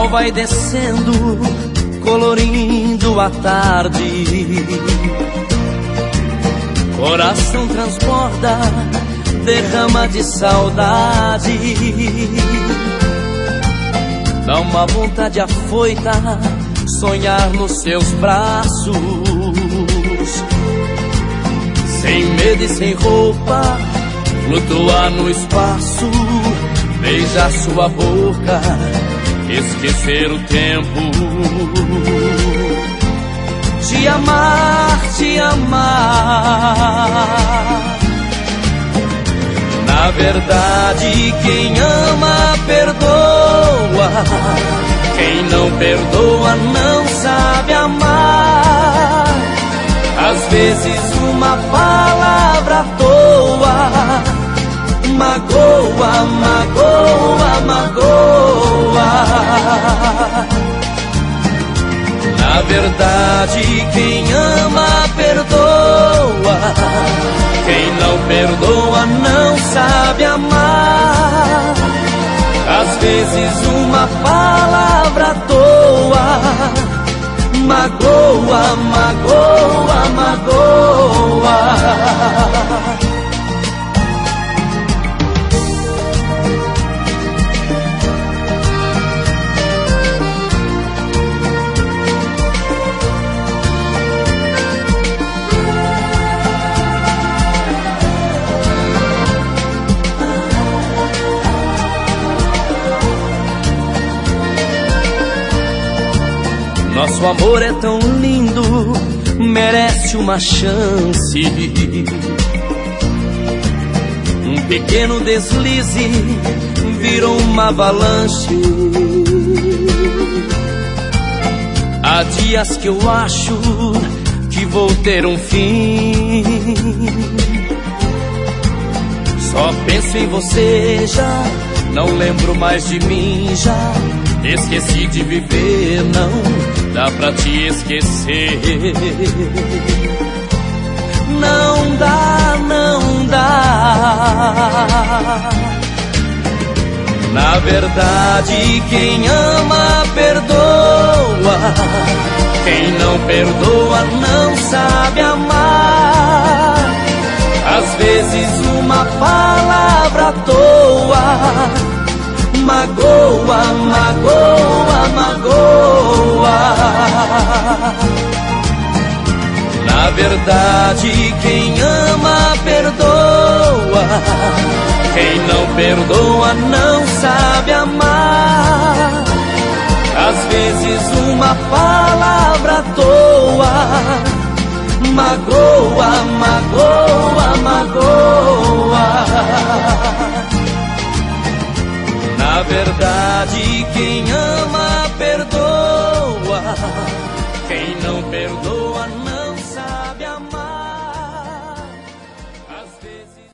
vai descendo, colorindo a tarde. Coração transborda, derrama de saudade. Dá uma vontade afoita, sonhar nos seus braços. Sem medo e sem roupa, flutuar no espaço. Beijar sua boca, esquecer o tempo. Te amar, te amar. Na verdade, quem ama, perdoa. Quem não perdoa, não sabe amar. Às vezes uma palavra à toa magoa, magoa, magoa. Na verdade, quem ama, perdoa. Quem não perdoa, não sabe amar. Às vezes uma palavra à toa magoa, magoa, magoa. Nosso amor é tão lindo, merece uma chance. Um pequeno deslize virou uma avalanche. Há dias que eu acho que vou ter um fim. Só penso em você já, não lembro mais de mim já. Esqueci de viver, não dá pra te esquecer. Não dá, não dá. Na verdade, quem ama, perdoa. Quem não perdoa, não sabe amar. Às vezes uma palavra à toa magoa, magoa, magoa. Na verdade, quem ama, perdoa. Quem não perdoa, não sabe amar. Às vezes uma palavra à toa magoa, magoa, magoa. Na verdade, quem ama, perdoa. Quem não perdoa,